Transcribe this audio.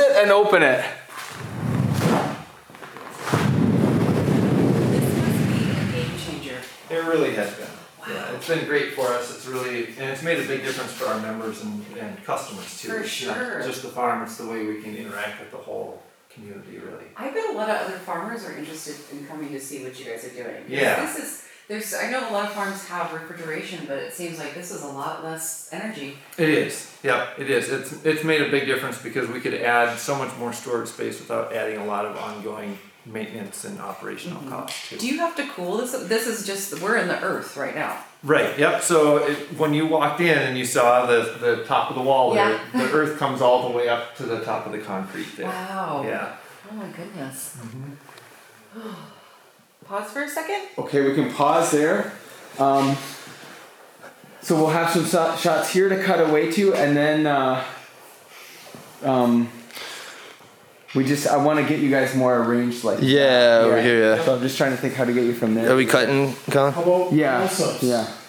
it and open it. This must be a game changer. It really has been. Yeah, it's been great for us. It's really, and it's made a big difference for our members and customers too. For It's sure. not just the farm, it's the way we can interact with the whole community, really. I bet a lot of other farmers are interested in coming to see what you guys are doing. Yeah. I know a lot of farms have refrigeration, but it seems like this is a lot less energy. It is. Yeah, it is. It's made a big difference because we could add so much more storage space without adding a lot of ongoing maintenance and operational costs too. Do you have to cool this? This is just, we're in the earth right now. Right, yep. So when you walked in and you saw the top of the wall there, the earth comes all the way up to the top of the concrete there. Wow. Yeah. Oh my goodness. Pause for a second. Okay, we can pause there. So we'll have some shots here to cut away to, and then I want to get you guys more arranged like Yeah, over here, yeah. So I'm just trying to think how to get you from there. Are we cutting, Colin? How about Yeah, close-ups? yeah.